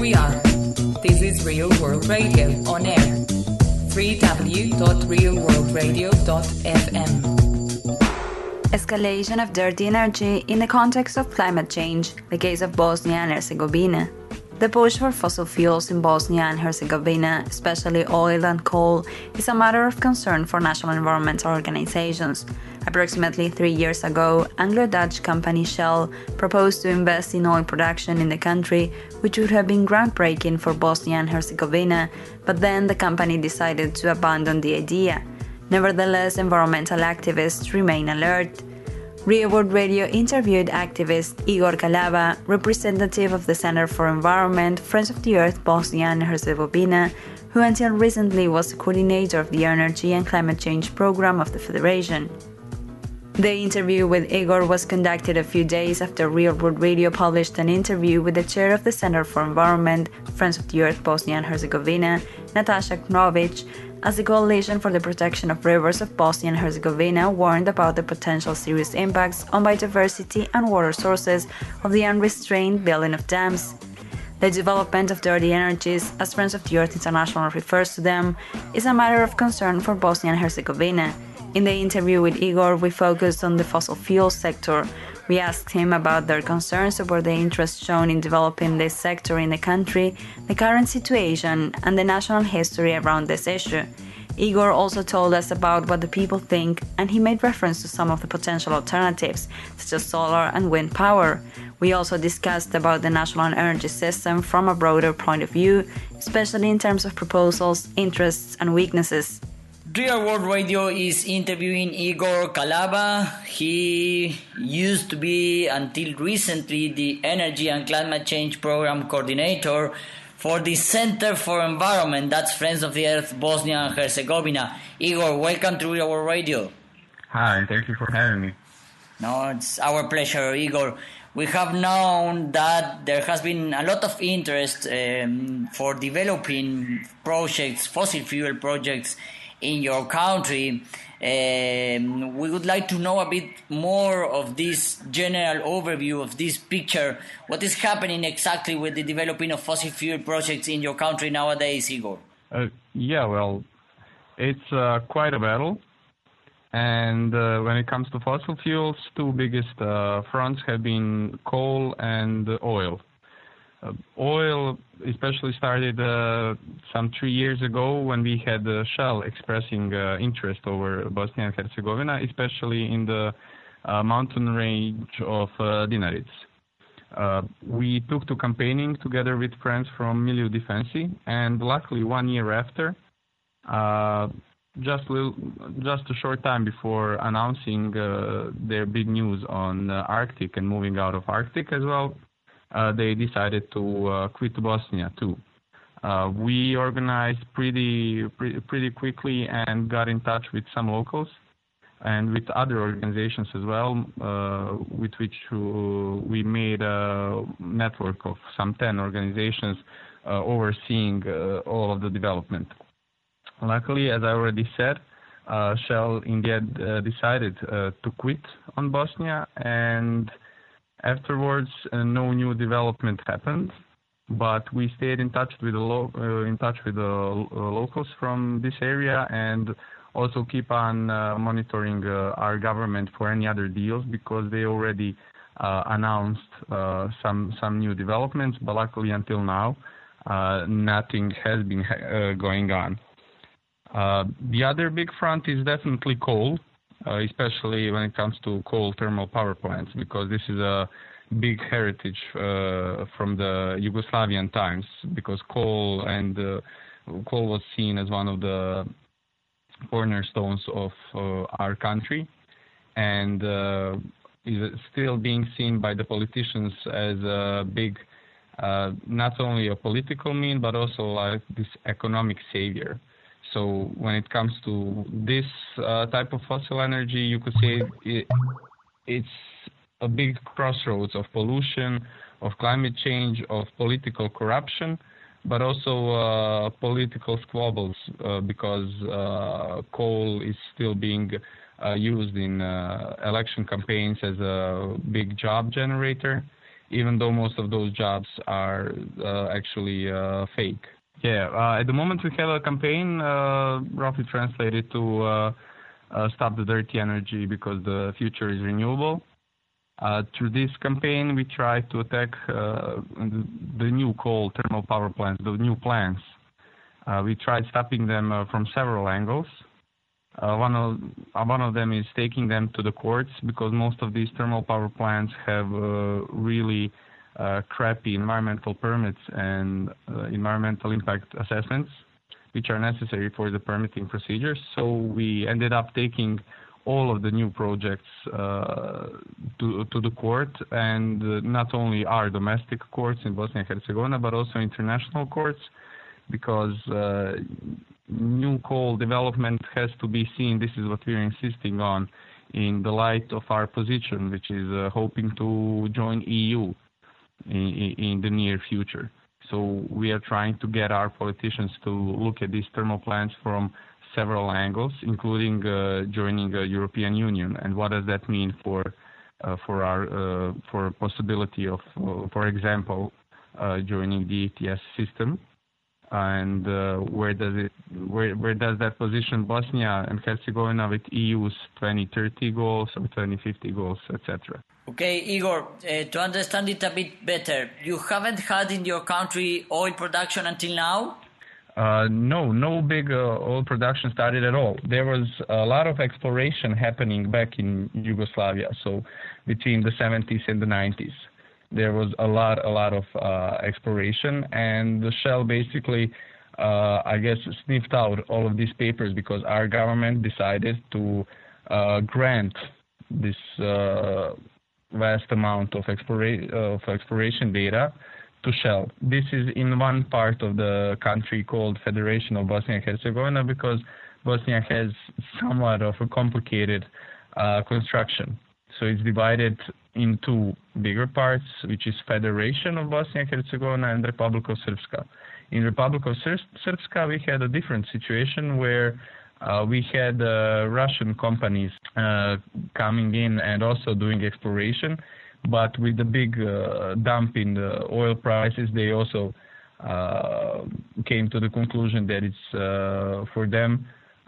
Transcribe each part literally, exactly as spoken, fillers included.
we are. This is Real World Radio on air. w w w dot real world radio dot f m. Escalation of dirty energy in the context of climate change, the case of Bosnia and Herzegovina. The push for fossil fuels in Bosnia and Herzegovina, especially oil and coal, is a matter of concern for national environmental organizations. Approximately three years ago, Anglo-Dutch company Shell proposed to invest in oil production in the country, which would have been groundbreaking for Bosnia and Herzegovina, but then the company decided to abandon the idea. Nevertheless, environmental activists remain alert. Real World Radio interviewed activist Igor Kalava, representative of the Center for Environment, Friends of the Earth Bosnia and Herzegovina, who until recently was the coordinator of the Energy and Climate Change Program of the Federation. The interview with Igor was conducted a few days after Real World Radio published an interview with the chair of the Center for Environment, Friends of the Earth Bosnia and Herzegovina, Natasha Knovic, as the Coalition for the Protection of Rivers of Bosnia and Herzegovina warned about the potential serious impacts on biodiversity and water sources of the unrestrained building of dams. The development of dirty energies, as Friends of the Earth International refers to them, is a matter of concern for Bosnia and Herzegovina. In the interview with Igor, we focused on the fossil fuel sector. We asked him about their concerns over the interest shown in developing this sector in the country, the current situation, and the national history around this issue. Igor also told us about what the people think, and he made reference to some of the potential alternatives, such as solar and wind power. We also discussed about the national energy system from a broader point of view, especially in terms of proposals, interests, and weaknesses. Real World Radio is interviewing Igor Kalava. He used to be, until recently, the Energy and Climate Change Program Coordinator for the Center for Environment, that's Friends of the Earth Bosnia and Herzegovina. Igor, welcome to Real World Radio. Hi, thank you for having me. No, it's our pleasure, Igor. We have known that there has been a lot of interest um, for developing projects, fossil fuel projects, in your country. Um, we would like to know a bit more of this general overview of this picture. What is happening exactly with the developing of fossil fuel projects in your country nowadays, Igor? Uh, yeah, well, it's uh, quite a battle. And uh, when it comes to fossil fuels, two biggest uh, fronts have been coal and oil. Uh, oil especially started uh, some three years ago when we had uh, Shell expressing uh, interest over Bosnia and Herzegovina, especially in the uh, mountain range of uh, Dinaric. Uh, we took to campaigning together with friends from Milieu Defensi, and luckily one year after, uh, just, little, just a short time before announcing uh, their big news on uh, Arctic and moving out of Arctic as well, Uh, they decided to uh, quit Bosnia too. Uh, we organized pretty, pretty pretty quickly and got in touch with some locals and with other organizations as well, uh, with which uh, we made a network of some ten organizations uh, overseeing uh, all of the development. Luckily, as I already said, uh, Shell in the end uh, decided uh, to quit on Bosnia, and afterwards, uh, no new development happened, but we stayed in touch with the lo- uh, in touch with the uh, locals from this area, and also keep on uh, monitoring uh, our government for any other deals, because they already uh, announced uh, some some new developments. But luckily, until now, uh, nothing has been uh, going on. Uh, the other big front is definitely coal. Uh, especially when it comes to coal thermal power plants, because this is a big heritage uh, from the Yugoslavian times, because coal and uh, coal was seen as one of the cornerstones of uh, our country, and uh, is still being seen by the politicians as a big, uh, not only a political mean, but also like this economic savior. So when it comes to this uh, type of fossil energy, you could say it, it's a big crossroads of pollution, of climate change, of political corruption, but also uh, political squabbles, uh, because uh, coal is still being uh, used in uh, election campaigns as a big job generator. even though most of those jobs are uh, actually uh, fake. Yeah, uh, at the moment we have a campaign, uh, roughly translated to uh, uh, stop the dirty energy because the future is renewable. Uh, through this campaign, we try to attack uh, the, the new coal thermal power plants, the new plants. Uh, we tried stopping them uh, from several angles. Uh, one of uh, one of them is taking them to the courts because most of these thermal power plants have uh, really uh, crappy environmental permits and uh, environmental impact assessments, which are necessary for the permitting procedures. So we ended up taking all of the new projects uh, to to the court, and uh, not only our domestic courts in Bosnia and Herzegovina, but also international courts, because uh, new coal development has to be seen, this is what we're insisting on, in the light of our position, which is uh, hoping to join E U in, in the near future. So we are trying to get our politicians to look at these thermal plants from several angles, including uh, joining the European Union. And what does that mean for uh, for our uh, for possibility of, uh, for example, uh, joining the E T S system? And uh, where does it where where does that position Bosnia and Herzegovina with E U's twenty thirty goals or twenty fifty goals, et cetera? Okay, Igor, uh, to understand it a bit better, you haven't had in your country oil production until now? Uh, no, no big uh, oil production started at all. There was a lot of exploration happening back in Yugoslavia, so between the seventies and the nineties. There was a lot, a lot of uh, exploration, and the Shell basically, uh, I guess, sniffed out all of these papers because our government decided to uh, grant this uh, vast amount of, explora- of exploration data to Shell. This is in one part of the country called Federation of Bosnia and Herzegovina, because Bosnia has somewhat of a complicated uh, construction. So it's divided into bigger parts, which is Federation of Bosnia and Herzegovina and Republic of Srpska. In Republic of Srpska, we had a different situation where uh, we had uh, Russian companies uh, coming in and also doing exploration, but with the big uh, dump in the oil prices, they also uh, came to the conclusion that it's uh, for them,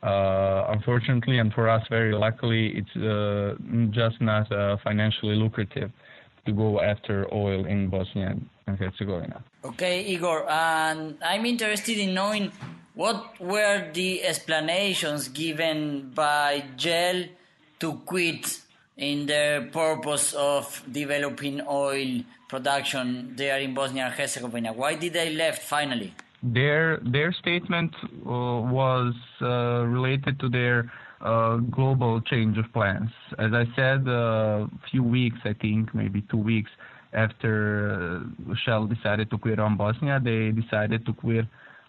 Uh, unfortunately, and for us very luckily, it's uh, just not uh, financially lucrative to go after oil in Bosnia and Herzegovina. Okay, Igor, and I'm interested in knowing what were the explanations given by Shell to quit in their purpose of developing oil production there in Bosnia and Herzegovina. Why did they left finally? Their their statement uh, was uh, related to their uh, global change of plans. As I said, a uh, few weeks, I think, maybe two weeks after uh, Shell decided to quit on Bosnia, they decided to quit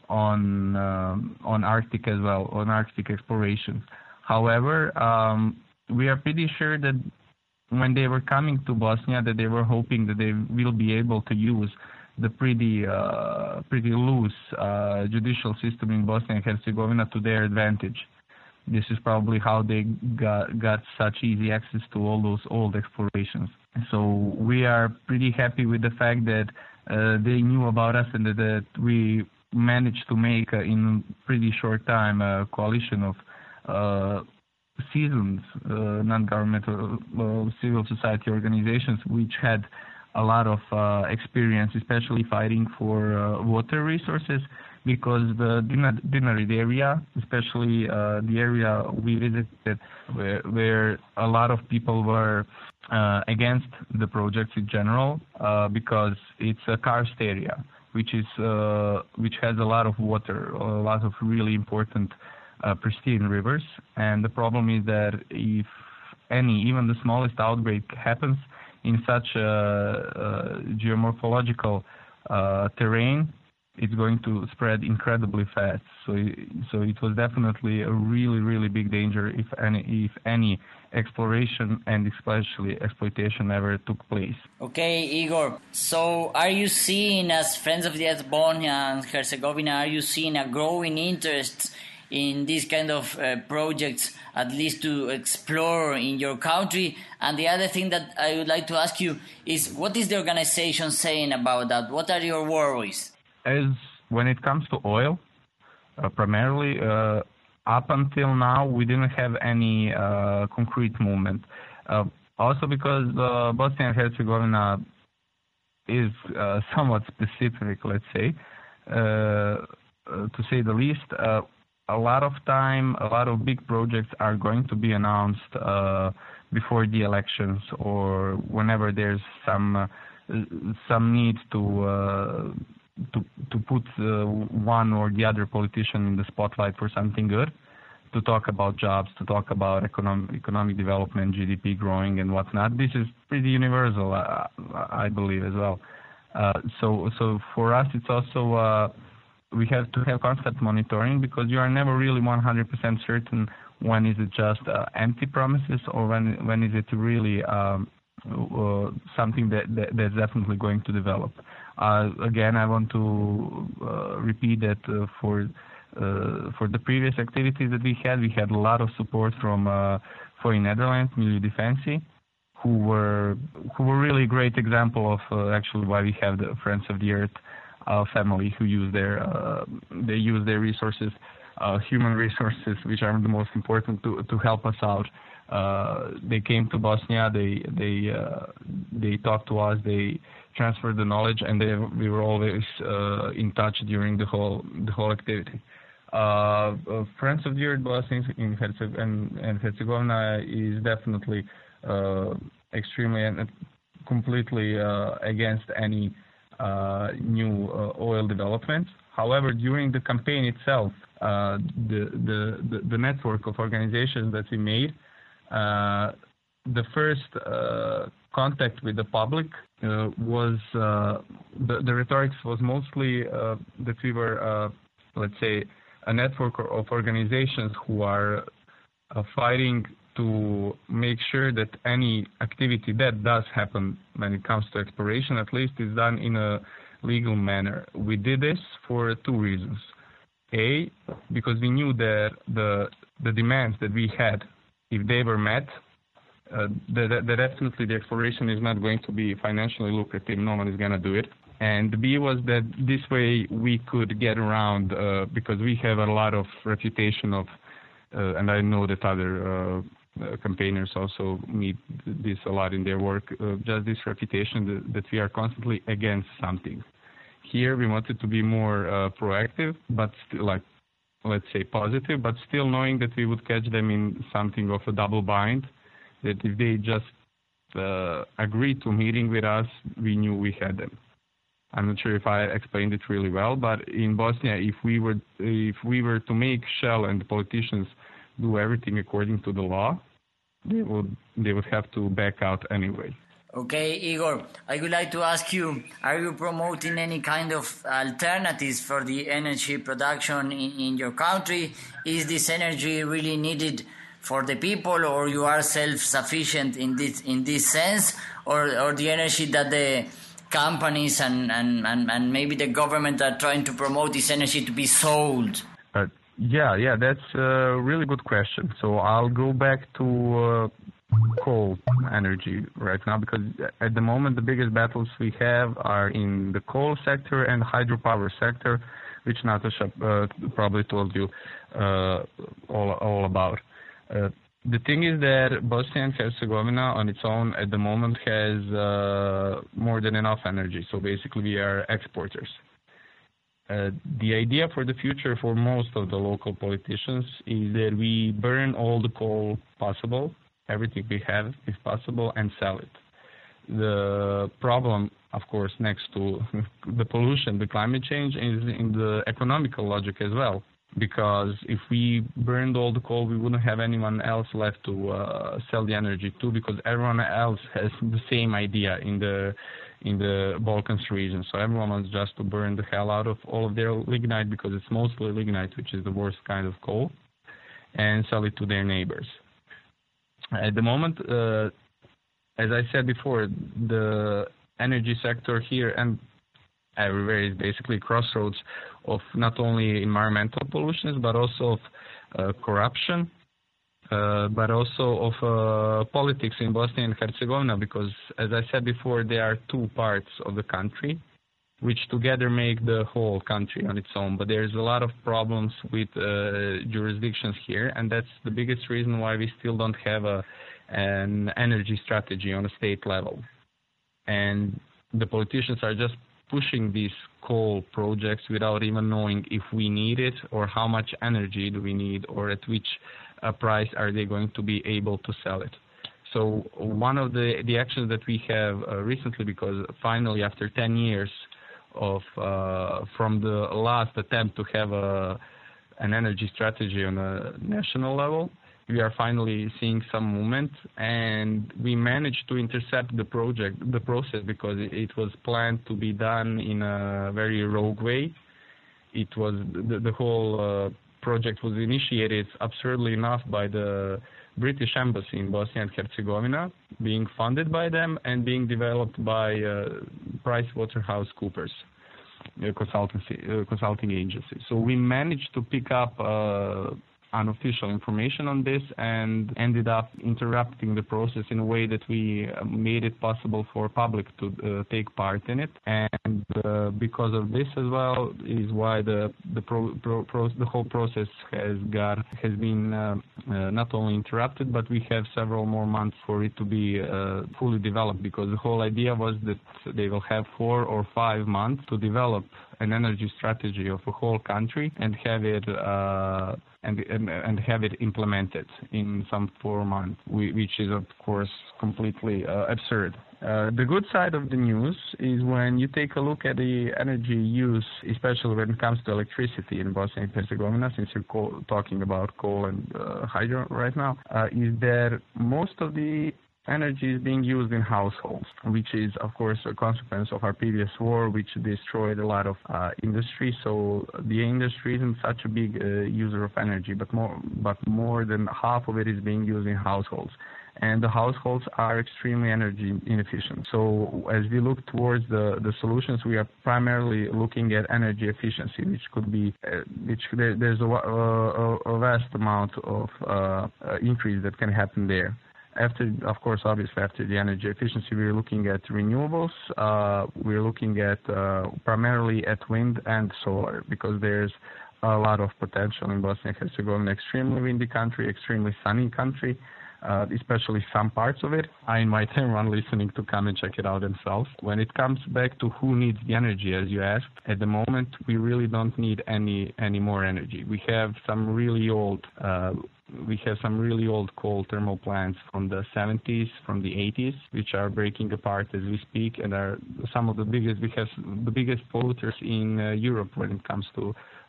on um, on Arctic as well, on Arctic exploration. However, um, we are pretty sure that when they were coming to Bosnia, that they were hoping that they will be able to use the pretty uh, pretty loose uh, judicial system in Bosnia and Herzegovina to their advantage. This is probably how they got, got such easy access to all those old explorations. So we are pretty happy with the fact that uh, they knew about us and that, that we managed to make uh, in pretty short time a coalition of uh, seasoned uh, non-governmental uh, civil society organizations which had a lot of uh, experience, especially fighting for uh, water resources, because the Dinari area, especially uh, the area we visited, where, where a lot of people were uh, against the projects in general, uh, because it's a karst area, which is uh, which has a lot of water, a lot of really important uh, pristine rivers, and the problem is that if any, even the smallest outbreak happens in such a, a geomorphological uh, terrain, it's going to spread incredibly fast. So, so it was definitely a really, really big danger if any, if any exploration and especially exploitation ever took place. Okay, Igor. So, are you seeing, as Friends of the Earth Bosnia and Herzegovina, are you seeing a growing interest in these kind of uh, projects, at least to explore in your country? And the other thing that I would like to ask you is, what is the organization saying about that? What are your worries? As when it comes to oil, uh, primarily, uh, up until now, we didn't have any uh, concrete movement. Uh, also because uh, Bosnia and Herzegovina is uh, somewhat specific, let's say, uh, uh, to say the least. Uh, a lot of time, a lot of big projects are going to be announced uh, before the elections, or whenever there's some uh, some need to uh, to to put uh, one or the other politician in the spotlight for something good, to talk about jobs, to talk about economic economic development, G D P growing and whatnot. This is pretty universal, uh, I believe, as well. Uh, so so for us, it's also uh, we have to have constant monitoring, because you are never really one hundred percent certain when is it just uh, empty promises, or when when is it really um, uh, something that, that that's definitely going to develop. Uh, again, I want to uh, repeat that uh, for uh, for the previous activities that we had, we had a lot of support from uh, Foreign Netherlands, Milieu Defensie, who were who were really a great example of uh, actually why we have the Friends of the Earth uh, family, who use their uh, they use their resources, uh, human resources, which are the most important, to to help us out. Uh, they came to Bosnia, they they uh, they talked to us, they transferred the knowledge, and they, we were always uh, in touch during the whole the whole activity. Uh, uh, Friends of the Earth Bosnia in Herzegovina and, and Herzegovina is definitely uh, extremely and completely uh, against any uh, new uh, oil developments. However, during the campaign itself, uh, the, the, the the network of organizations that we made, uh, the first uh, contact with the public uh, was uh, the the rhetoric was mostly uh, that we were, uh, let's say, a network of organizations who are uh, fighting to make sure that any activity that does happen when it comes to exploration, at least, is done in a legal manner. We did this for two reasons. A, because we knew that the the demands that we had, if they were met, uh, that, that definitely the exploration is not going to be financially lucrative. No one is going to do it. And B was that this way we could get around, uh, because we have a lot of reputation of, uh, and I know that other uh, uh, campaigners also meet this a lot in their work, uh, just this reputation that, that we are constantly against something. Here we wanted to be more uh, proactive, but still, like, let's say positive, but still knowing that we would catch them in something of a double bind, that if they just uh, agreed to meeting with us, we knew we had them. I'm not sure if I explained it really well, but in Bosnia, if we were if we were to make Shell and the politicians do everything according to the law, they would they would have to back out anyway. Okay, Igor, I would like to ask you, are you promoting any kind of alternatives for the energy production in, in your country? Is this energy really needed for the people, or you are self-sufficient in this in this sense, or, or the energy that the companies and, and, and, and maybe the government are trying to promote this energy to be sold? Uh, yeah, yeah, that's a really good question. So I'll go back to uh, coal energy right now, because at the moment the biggest battles we have are in the coal sector and hydropower sector, which Natasha uh, probably told you uh, all, all about. Uh, The thing is that Bosnia and Herzegovina on its own at the moment has uh, more than enough energy. So basically we are exporters. Uh, the idea for the future for most of the local politicians is that we burn all the coal possible, everything we have if possible, and sell it. The problem, of course, next to the pollution, the climate change, is in the economical logic as well. Because if we burned all the coal, we wouldn't have anyone else left to uh, sell the energy to, because everyone else has the same idea in the in the Balkans region. So everyone wants just to burn the hell out of all of their lignite, because it's mostly lignite, which is the worst kind of coal, and sell it to their neighbors. At the moment, uh, as I said before, the energy sector here, and everywhere. It's basically crossroads of not only environmental pollutions, but also of uh, corruption, uh, but also of uh, politics in Bosnia and Herzegovina, because, as I said before, there are two parts of the country, which together make the whole country on its own. But there's a lot of problems with uh, jurisdictions here, and that's the biggest reason why we still don't have a, an energy strategy on a state level. And the politicians are just pushing these coal projects without even knowing if we need it or how much energy do we need or at which uh, price are they going to be able to sell it. So one of the, the actions that we have uh, recently, because finally after ten years of uh, from the last attempt to have a, an energy strategy on a national level, we are finally seeing some movement, and we managed to intercept the project, the process, because it, it was planned to be done in a very rogue way. It was the, the whole uh, project was initiated, absurdly enough, by the British Embassy in Bosnia and Herzegovina, being funded by them and being developed by uh, PricewaterhouseCoopers, a consultancy, uh, consulting agency. So we managed to pick up uh, unofficial information on this and ended up interrupting the process in a way that we made it possible for public to uh, take part in it. And uh, because of this as well is why the the pro, pro, pro, the whole process has got has been uh, uh, not only interrupted, but we have several more months for it to be uh, fully developed, because the whole idea was that they will have four or five months to develop an energy strategy of the whole country and have it uh, and, and and have it implemented in some four months, which is of course completely uh, absurd. Uh, the good side of the news is when you take a look at the energy use, especially when it comes to electricity in Bosnia and Herzegovina, since you're co talking about coal and uh, hydro right now, uh, is that most of the energy is being used in households, which is, of course, a consequence of our previous war, which destroyed a lot of uh, industry. So the industry isn't such a big uh, user of energy, but more, but more than half of it is being used in households. And the households are extremely energy inefficient. So as we look towards the, the solutions, we are primarily looking at energy efficiency, which could be, uh, which there, there's a, a, a vast amount of uh, uh, increase that can happen there. After, of course, obviously after the energy efficiency, we're looking at renewables. Uh, we're looking at uh, primarily at wind and solar, because there's a lot of potential in Bosnia and Herzegovina. Extremely windy country, extremely sunny country, uh, especially some parts of it. I invite everyone listening to come and check it out themselves. When it comes back to who needs the energy, as you asked, at the moment we really don't need any any more energy. We have some really old. Uh, We have some really old coal thermal plants from the seventies, from the eighties, which are breaking apart as we speak, and are some of the biggest. We have the biggest polluters in uh, Europe when it comes to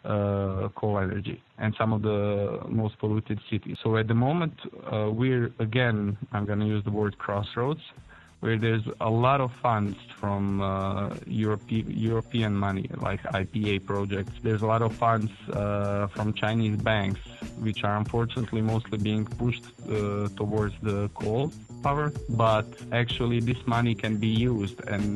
uh, coal energy, and some of the most polluted cities. So at the moment, uh, we're again, I'm going to use the word crossroads, where there's a lot of funds from uh, Europe, European money, like I P A projects. There's a lot of funds uh, from Chinese banks, which are unfortunately mostly being pushed uh, towards the coal power. But actually this money can be used, and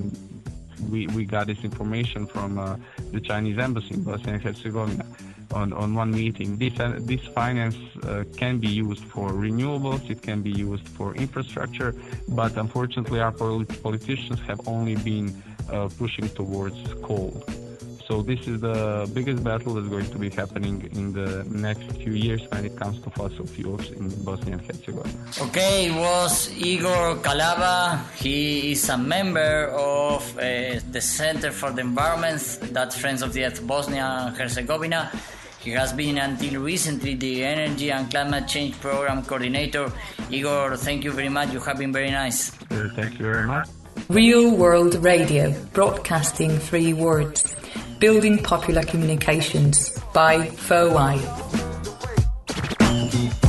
we, we got this information from uh, the Chinese embassy in Bosnia and Herzegovina on, on one meeting. This, uh, this finance uh, can be used for renewables, it can be used for infrastructure, but unfortunately our polit politicians have only been uh, pushing towards coal. So this is the biggest battle that's going to be happening in the next few years when it comes to fossil fuels in Bosnia and Herzegovina. Okay, it was Igor Kalava. He is a member of uh, the Center for the Environment, that's Friends of the Earth Bosnia and Herzegovina. He has been until recently the Energy and Climate Change Program Coordinator. Igor, thank you very much. You have been very nice. Uh, thank you very much. Real World Radio, broadcasting three words. Building popular communications by Fowai.